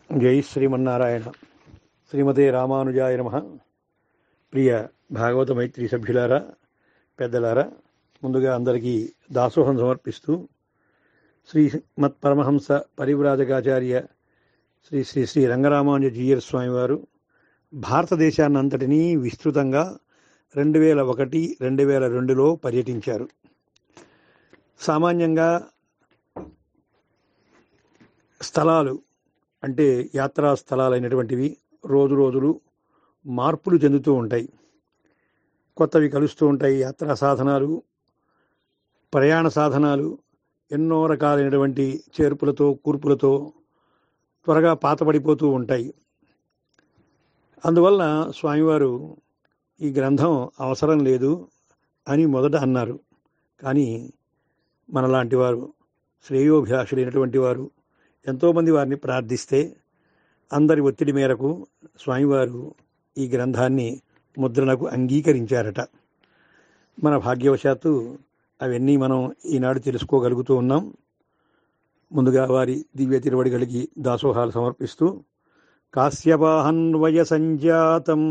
జై శ్రీమన్నారాయణ. శ్రీమతే రామానుజాయ నమః. ప్రియ భాగవత మైత్రి సభ్యులారా, పెద్దలారా, ముందుగా అందరికీ దాసోహం సమర్పిస్తూ శ్రీ మత్పరమహంస పరివ్రాజకాచార్య శ్రీ శ్రీ శ్రీ రంగరామానుజీయర్ స్వామి వారు భారతదేశాన్నంతటినీ విస్తృతంగా 2001-2002లో పర్యటించారు. సామాన్యంగా స్థలాలు అంటే యాత్రా స్థలాలైనటువంటివి రోజులు మార్పులు చెందుతూ ఉంటాయి, కొత్తవి కలుస్తూ ఉంటాయి. యాత్రా సాధనాలు, ప్రయాణ సాధనాలు ఎన్నో రకాలైనటువంటి చేర్పులతో కూర్పులతో త్వరగా పాతబడిపోతూ ఉంటాయి. అందువలన స్వామివారు ఈ గ్రంథం అవసరం లేదు అని మొదట అన్నారు. కానీ మనలాంటి వారు, శ్రేయోభిలాషులైనటువంటి వారు ఎంతోమంది వారిని ప్రార్థిస్తే అందరి ఒత్తిడి మేరకు స్వామివారు ఈ గ్రంథాన్ని ముద్రణకు అంగీకరించారట. మన భాగ్యవశాత్తు అవన్నీ మనం ఈనాడు తెలుసుకోగలుగుతూ ఉన్నాం. ముందుగా వారి దివ్య తిరువడిగలికి దాసోహాలు సమర్పిస్తూ కాశ్యపాహన్వయ సంజాతం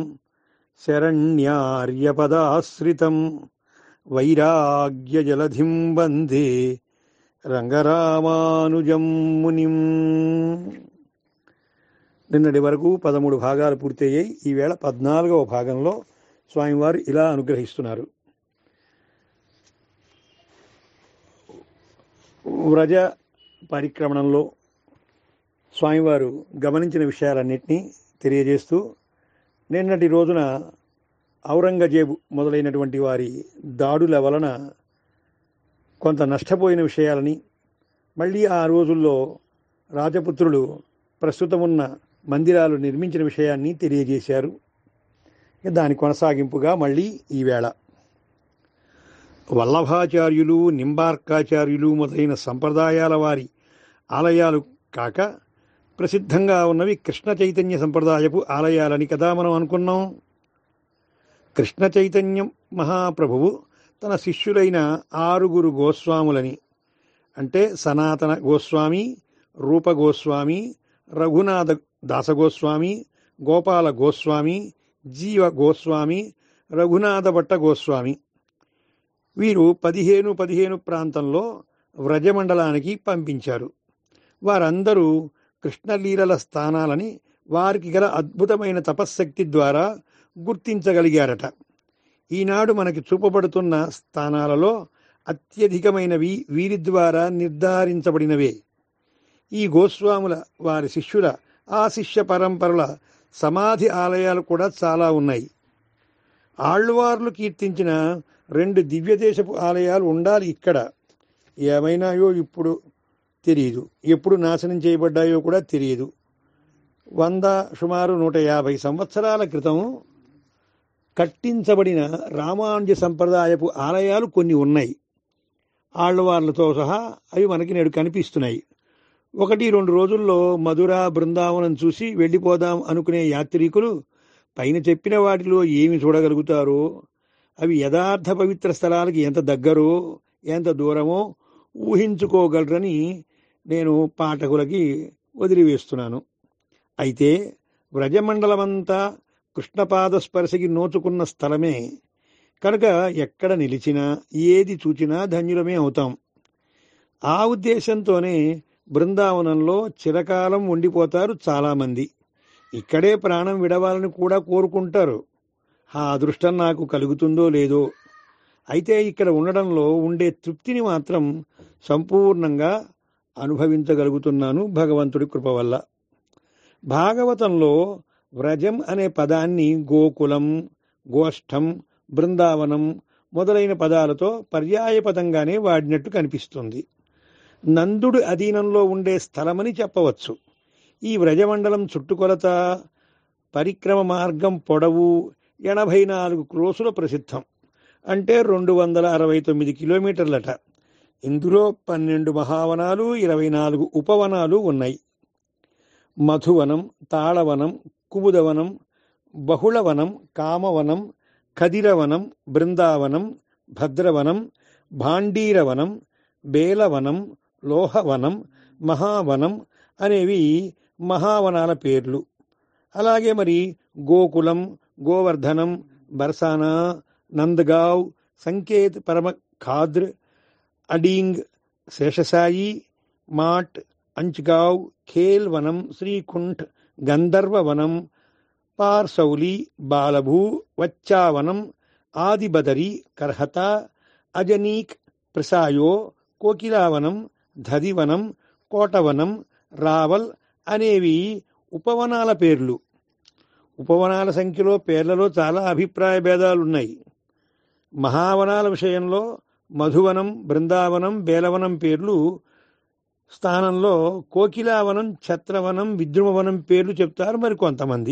శరణ్యార్యపదాశ్రితం వైరాగ్య జలధిం వందే రంగరామానుజం మునిం. నిన్నటి వరకు 13 భాగాలు పూర్తయ్యాయి. ఈవేళ 14వ భాగంలో స్వామివారు ఇలా అనుగ్రహిస్తున్నారు. వ్రజ పరిక్రమణంలో స్వామివారు గమనించిన విషయాలన్నింటినీ తెలియజేస్తూ నిన్నటి రోజున ఔరంగజేబు మొదలైనటువంటి వారి దాడుల వలన కొంత నష్టపోయిన విషయాలని, మళ్ళీ ఆ రోజుల్లో రాజపుత్రులు ప్రస్తుతమున్న మందిరాలు నిర్మించిన విషయాన్ని తెలియజేశారు. దాని కొనసాగింపుగా మళ్ళీ ఈవేళ వల్లభాచార్యులు, నింబార్కాచార్యులు మొదలైన సంప్రదాయాల వారి ఆలయాలు కాక ప్రసిద్ధంగా ఉన్నవి కృష్ణ చైతన్య సంప్రదాయపు ఆలయాలని కదా మనం అనుకున్నాం. కృష్ణ చైతన్యం మహాప్రభువు తన శిష్యులైన 6 గోస్వాములని, అంటే సనాతన గోస్వామి, రూప గోస్వామి, రఘునాథ దాసగోస్వామి, గోపాల గోస్వామి, జీవ గోస్వామి, రఘునాథ భట్ట గోస్వామి, వీరు 15 ప్రాంతంలో వ్రజమండలానికి పంపించారు. వారందరూ కృష్ణలీలల స్థానాలని వారికి గల అద్భుతమైన తపశ్శక్తి ద్వారా గుర్తించగలిగారట. ఈనాడు మనకి చూపబడుతున్న స్థానాలలో అత్యధికమైనవి వీరి ద్వారా నిర్ధారించబడినవే. ఈ గోస్వాముల వారి శిష్యుల ఆ శిష్య పరంపరల సమాధి ఆలయాలు కూడా చాలా ఉన్నాయి. ఆళ్వార్లు కీర్తించిన 2 దివ్యదేశపు ఆలయాలు ఉండాలి ఇక్కడ. ఏమైనాయో ఇప్పుడు తెలియదు, ఎప్పుడు నాశనం చేయబడ్డాయో కూడా తెలియదు. సుమారు 150 సంవత్సరాల క్రితం కట్టించబడిన రామానుజ సంప్రదాయపు ఆలయాలు కొన్ని ఉన్నాయి. ఆళ్వార్లతో సహా అవి మనకి నేడు కనిపిస్తున్నాయి. 1-2 రోజుల్లో మధుర, బృందావనం చూసి వెళ్ళిపోదాం అనుకునే యాత్రికులు పైన చెప్పిన వాటిలో ఏమి చూడగలుగుతారో, అవి యథార్థ పవిత్ర స్థలాలకి ఎంత దగ్గరో ఎంత దూరమో ఊహించుకోగలరని నేను పాఠకులకి వదిలివేస్తున్నాను. అయితే వ్రజమండలమంతా కృష్ణపాద స్పర్శకి నోచుకున్న స్థలమే కనుక ఎక్కడ నిలిచినా ఏది చూచినా ధన్యులమే అవుతాం. ఆ ఉద్దేశంతోనే బృందావనంలో చిరకాలం ఉండిపోతారు చాలామంది. ఇక్కడే ప్రాణం విడవాలని కూడా కోరుకుంటారు. ఆ అదృష్టం నాకు కలుగుతుందో లేదో. అయితే ఇక్కడ ఉండడంలో ఉండే తృప్తిని మాత్రం సంపూర్ణంగా అనుభవించగలుగుతున్నాను భగవంతుడి కృప వల్ల. భాగవతంలో వ్రజం అనే పదాన్ని గోకులం, గోష్ఠం, బృందావనం మొదలైన పదాలతో పర్యాయపదంగానే వాడినట్టు కనిపిస్తుంది. నందుడు అధీనంలో ఉండే స్థలమని చెప్పవచ్చు. ఈ వ్రజమండలం చుట్టుకొలత, పరిక్రమ మార్గం పొడవు 84 క్రోసుల ప్రసిద్ధం. అంటే 269 కిలోమీటర్లట. ఇందులో 12 మహావనాలు, 24 ఉపవనాలు ఉన్నాయి. మధువనం, తాళవనం, కుముదవనం, బహుళవనం, కామవనం, ఖదిరవనం, బృందావనం, భద్రవనం, భాండీరవనం, బేలవనం, లోహవనం, మహావనం అనేవి మహావనాల పేర్లు. అలాగే మరి గోకులం, గోవర్ధనం, బర్సానా, నందగావ్, సంకేత్, పరమఖాద్ర్, అడీంగ్, శేషసాయి, మాట్, అంచ్గావ్, ఖేల్ వనం, శ్రీకుంఠ్, గంధర్వ వనం, పార్సౌలి, బాలభూ, వచ్చావనం, ఆదిబదరి, కర్హత, అజనీక్, ప్రసాయో, కోకిలావనం, ధదివనం, కోటవనం, రావల్ అనేవి ఉపవనాల పేర్లు. ఉపవనాల సంఖ్యలో పేర్లలో చాలా అభిప్రాయ భేదాలున్నాయి. మహావనాల విషయంలో మధువనం, బృందావనం, బేలవనం పేర్లు స్థానంలో కోకిలావనం, ఛత్రవనం, విద్రుమవనం పేర్లు చెప్తారు మరి కొంతమంది.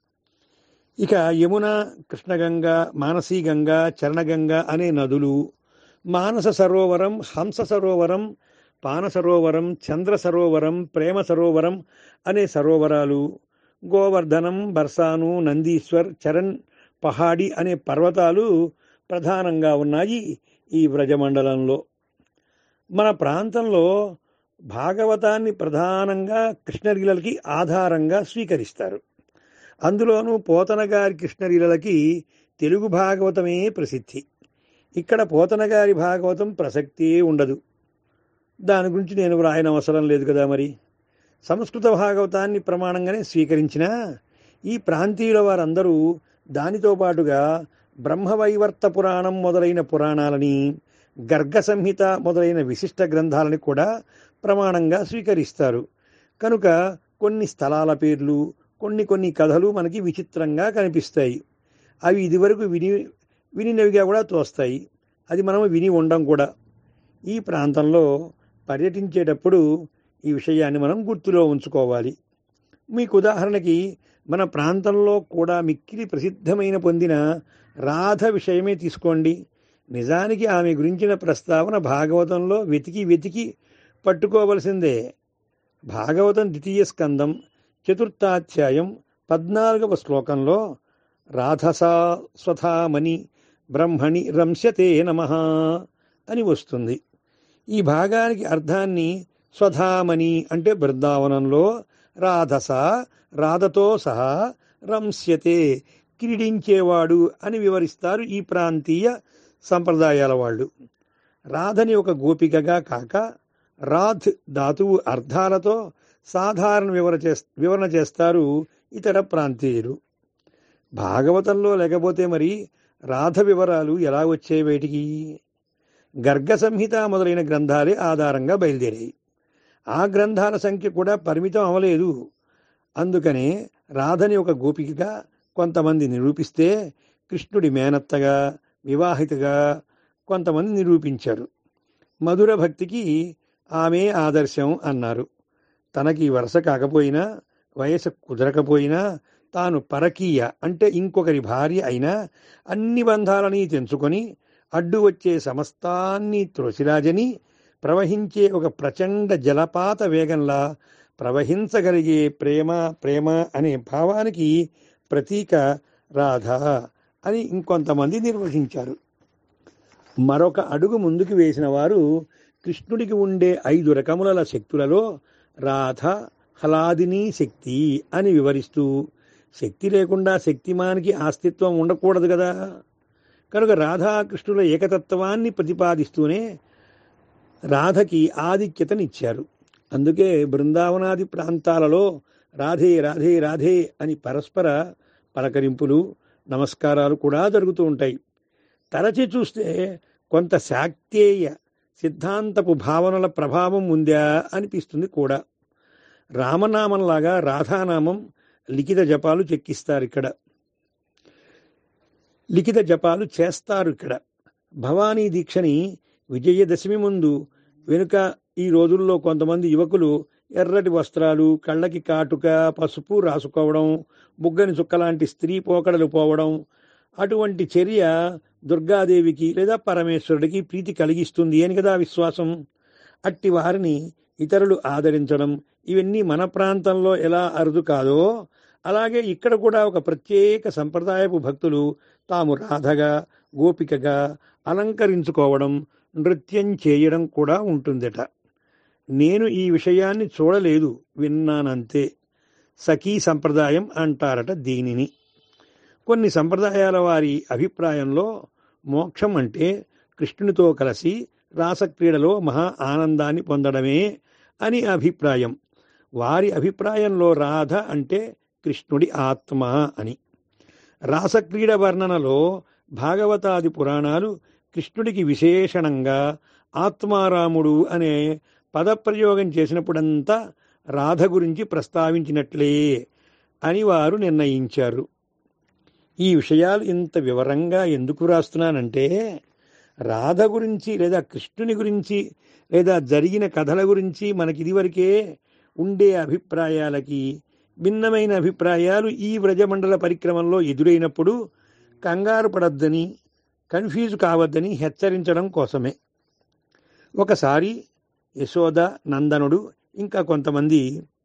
ఇక యమున, కృష్ణగంగ, మానసీగంగ, చరణగంగ అనే నదులు, మానస సరోవరం, హంస సరోవరం, పాన సరోవరం, చంద్ర సరోవరం, ప్రేమ సరోవరం అనే సరోవరాలు, గోవర్ధనం, బర్సాను, నందీశ్వర్, చరణ్ పహాడి అనే పర్వతాలు ప్రధానంగా ఉన్నాయి ఈ వ్రజమండలంలో. మన ప్రాంతంలో భాగవతాన్ని ప్రధానంగా కృష్ణలీలకి ఆధారంగా స్వీకరిస్తారు. అందులోనూ పోతనగారి కృష్ణలీలకి తెలుగు భాగవతమే ప్రసిద్ధి. ఇక్కడ పోతనగారి భాగవతం ప్రసక్తే ఉండదు. దాని గురించి నేను వ్రాయనవసరం లేదు కదా. మరి సంస్కృత భాగవతాన్ని ప్రమాణంగానే స్వీకరించిన ఈ ప్రాంతీయుల వారందరూ దానితో పాటుగా బ్రహ్మవైవర్త పురాణం మొదలైన పురాణాలని, గర్గ సంహిత మొదలైన విశిష్ట గ్రంథాలని కూడా ప్రమాణంగా స్వీకరిస్తారు. కనుక కొన్ని స్థలాల పేర్లు, కొన్ని కథలు మనకి విచిత్రంగా కనిపిస్తాయి. అవి ఇదివరకు వినినవిగా కూడా తోస్తాయి. అది మనం విని ఉండం కూడా. ఈ ప్రాంతంలో పర్యటించేటప్పుడు ఈ విషయాన్ని మనం గుర్తులో ఉంచుకోవాలి. మీకు ఉదాహరణకి మన ప్రాంతంలో కూడా మిక్కిలి ప్రసిద్ధమైన పొందిన రాధ విషయమే తీసుకోండి. నిజానికి ఆమె గురించిన ప్రస్తావన భాగవతంలో వెతికి పట్టుకోవలసిందే. భాగవతం 2వ స్కందం 4వ 14వ శ్లోకంలో రాధసా స్వధామని బ్రహ్మణి రంస్యతే నమః అని వస్తుంది. ఈ భాగానికి అర్థాన్ని స్వధామని అంటే బృందావనంలో రాధస, రాధతో సహా, రంస్యతే క్రీడించేవాడు అని వివరిస్తారు ఈ ప్రాంతీయ సంప్రదాయాల వాళ్ళు. రాధని ఒక గోపికగా కాక రాధ్ ధాతువు అర్థాలతో సాధారణ వివరణ చేస్తారు ఇతర ప్రాంతీయులు. భాగవతంలో లేకపోతే మరి రాధ వివరాలు ఎలా వచ్చే బయటికి? గర్గ సంహిత మొదలైన గ్రంథాలే ఆధారంగా బయలుదేరాయి. ఆ గ్రంథాల సంఖ్య కూడా పరిమితం అవలేదు. అందుకనే రాధని ఒక గోపికగా కొంతమంది నిరూపిస్తే, కృష్ణుడి మేనత్తగా, వివాహితగా కొంతమంది నిరూపించారు. మధుర భక్తికి ఆమె ఆదర్శం అన్నారు. తనకి వరుస కాకపోయినా, వయసు కుదరకపోయినా, తాను పరకీయ అంటే ఇంకొకరి భార్య అయినా అన్ని బంధాలని తెంచుకొని అడ్డు వచ్చే సమస్తాన్ని త్రోసిరాజని ప్రవహించే ఒక ప్రచండ జలపాత వేగంలా ప్రవహించగలిగే ప్రేమ అనే భావానికి ప్రతీక రాధ అని ఇంకొంతమంది నిర్వచించారు. మరొక అడుగు ముందుకు వేసిన వారు కృష్ణుడికి ఉండే 5 రకముల శక్తులలో రాధ హ్లాదిని శక్తి అని వివరిస్తూ, శక్తి లేకుండా శక్తిమానికి అస్తిత్వం ఉండకూడదు కదా. కనుక రాధాకృష్ణుల ఏకతత్వాన్ని ప్రతిపాదిస్తూనే రాధకి ఆధిక్యతనిచ్చారు. అందుకే బృందావనాది ప్రాంతాలలో రాధే రాధే రాధే అని పరస్పర పలకరింపులు, నమస్కారాలు కూడా జరుగుతూ ఉంటాయి. తరచి చూస్తే కొంత శాక్తేయ సిద్ధాంతపు భావనల ప్రభావం ఉందా అనిపిస్తుంది కూడా. రామనామంలాగా రాధానామం లిఖిత జపాలు చెక్కిస్తారు ఇక్కడ, లిఖిత జపాలు చేస్తారు ఇక్కడ. భవానీ దీక్షని విజయదశమి ముందు వెనుక ఈ రోజుల్లో కొంతమంది యువకులు ఎర్రటి వస్త్రాలు, కళ్ళకి కాటుక, పసుపు రాసుకోవడం, బుగ్గని చుక్కలాంటి స్త్రీ పోకడలు పోవడం, అటువంటి చర్య దుర్గాదేవికి లేదా పరమేశ్వరుడికి ప్రీతి కలిగిస్తుంది అని కదా విశ్వాసం. అట్టి వారిని ఇతరులు ఆదరించడం, ఇవన్నీ మన ప్రాంతంలో ఎలా అరుదు కాదో అలాగే ఇక్కడ కూడా ఒక ప్రత్యేక సంప్రదాయపు భక్తులు తాము రాధగా, గోపికగా అలంకరించుకోవడం, నృత్యం చేయడం కూడా ఉంటుందట. నేను ఈ విషయాన్ని చూడలేదు, విన్నానంతే. సఖీ సంప్రదాయం అంటారట దీనిని. కొన్ని సంప్రదాయాల వారి అభిప్రాయంలో మోక్షం అంటే కృష్ణునితో కలిసి రాసక్రీడలో మహా ఆనందాన్ని పొందడమే అని అభిప్రాయం. వారి అభిప్రాయంలో రాధ అంటే కృష్ణుడి ఆత్మ అని. రాసక్రీడ వర్ణనలో భాగవతాది పురాణాలు కృష్ణుడికి విశేషణంగా ఆత్మారాముడు అనే పదప్రయోగం చేసినప్పుడంతా రాధ గురించి ప్రస్తావించినట్లే అని వారు నిర్ణయించారు. ఈ విషయాలు ఇంత వివరంగా ఎందుకు రాస్తున్నానంటే, రాధ గురించి లేదా కృష్ణుని గురించి లేదా జరిగిన కథల గురించి మనకి ఇదివరకే ఉండే అభిప్రాయాలకి భిన్నమైన అభిప్రాయాలు ఈ వ్రజమండల పరిక్రమంలో ఎదురైనప్పుడు కంగారు పడొద్దని, కన్ఫ్యూజ్ కావద్దని హెచ్చరించడం కోసమే. ఒకసారి యశోద నందనుడు ఇంకా కొంతమంది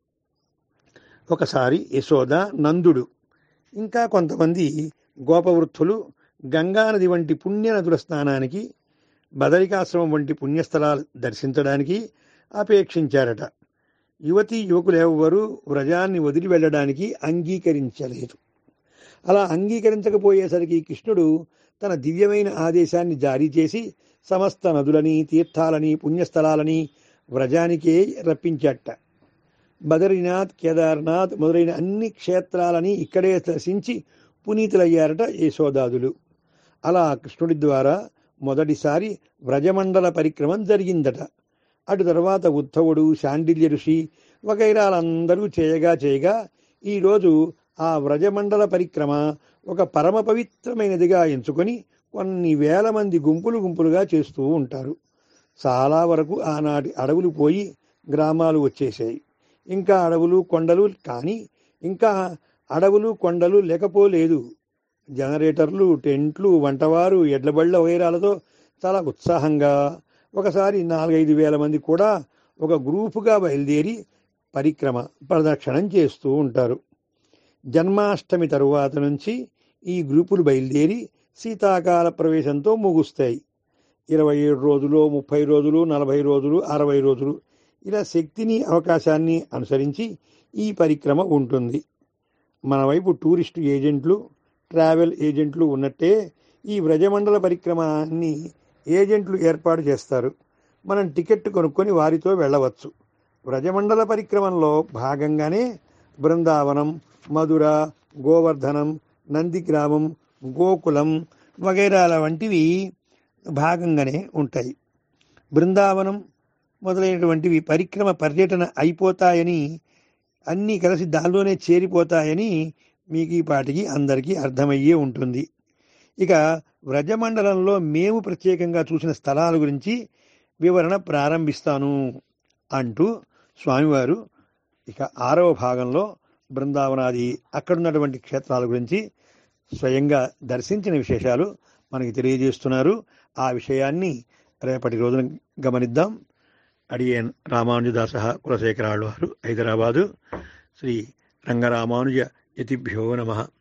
నందుడు ఇంకా కొంతమంది గోపవృద్ధులు గంగానది వంటి పుణ్యనదుల స్నానానికి, బదరికాశ్రమం వంటి పుణ్యస్థలాలు దర్శించడానికి అపేక్షించారట. యువకులెవ్వరూ వ్రజాన్ని వదిలి వెళ్ళడానికి అంగీకరించలేదు. అలా అంగీకరించకపోయేసరికి కృష్ణుడు తన దివ్యమైన ఆదేశాన్ని జారీ చేసి సమస్త నదులని, తీర్థాలని, పుణ్యస్థలాలని వ్రజానికే రప్పించాట. బదరీనాథ్, కేదార్నాథ్ మొదలైన అన్ని క్షేత్రాలని ఇక్కడే దర్శించి పునీతులయ్యారట యశోదాదులు. అలా కృష్ణుడి ద్వారా మొదటిసారి వ్రజమండల పరిక్రమం జరిగిందట. అటు తర్వాత ఉద్ధవుడు, శాండిల్య ఋషి వగైరాలందరూ చేయగా ఈరోజు ఆ వ్రజమండల పరిక్రమ ఒక పరమ పవిత్రమైనదిగా ఎంచుకొని కొన్ని వేల మంది గుంపులుగా చేస్తూ ఉంటారు. చాలా వరకు ఆనాటి అడవులు పోయి గ్రామాలు వచ్చేసాయి. ఇంకా అడవులు కొండలు లేకపోలేదు. జనరేటర్లు, టెంట్లు, వంటవారు, ఎడ్లబళ్ళ వైరాలతో చాలా ఉత్సాహంగా ఒకసారి 4-5 వేల మంది కూడా ఒక గ్రూపుగా బయలుదేరి పరిక్రమ ప్రదక్షిణం చేస్తూ ఉంటారు. జన్మాష్టమి తరువాత నుంచి ఈ గ్రూపులు బయలుదేరి శీతాకాల ప్రవేశంతో ముగుస్తాయి. 27 రోజులు, 30 రోజులు, 40 రోజులు, 60 రోజులు ఇలా శక్తిని, అవకాశాన్ని అనుసరించి ఈ పరిక్రమ ఉంటుంది. మన వైపు టూరిస్టు ఏజెంట్లు, ట్రావెల్ ఏజెంట్లు ఉన్నట్టే ఈ వ్రజమండల పరిక్రమాన్ని ఏజెంట్లు ఏర్పాటు చేస్తారు. మనం టికెట్ కొనుక్కొని వారితో వెళ్ళవచ్చు. వ్రజమండల పరిక్రమంలో భాగంగానే బృందావనం, మధుర, గోవర్ధనం, నందిగ్రామం, గోకులం వగైరాల వంటివి భాగంగానే ఉంటాయి. బృందావనం మొదలైనటువంటివి పరిక్రమ పర్యటన అయిపోతాయని, అన్నీ కలిసి దానిలోనే చేరిపోతాయని మీకు ఈ పాటికి అందరికీ అర్థమయ్యే ఉంటుంది. ఇక వ్రజమండలంలో మేము ప్రత్యేకంగా చూసిన స్థలాల గురించి వివరణ ప్రారంభిస్తాను అంటూ స్వామివారు ఇక 6వ భాగంలో బృందావనాది అక్కడున్నటువంటి క్షేత్రాల గురించి స్వయంగా దర్శించిన విశేషాలు మనకి తెలియజేస్తున్నారు. ఆ విషయాన్ని రేపటి రోజున గమనిద్దాం. అడియన్ రామానుజదాస కులశేఖరాళ్ళు వారు, హైదరాబాదు. శ్రీ రంగరామానుజ యతిభ్యో నమః.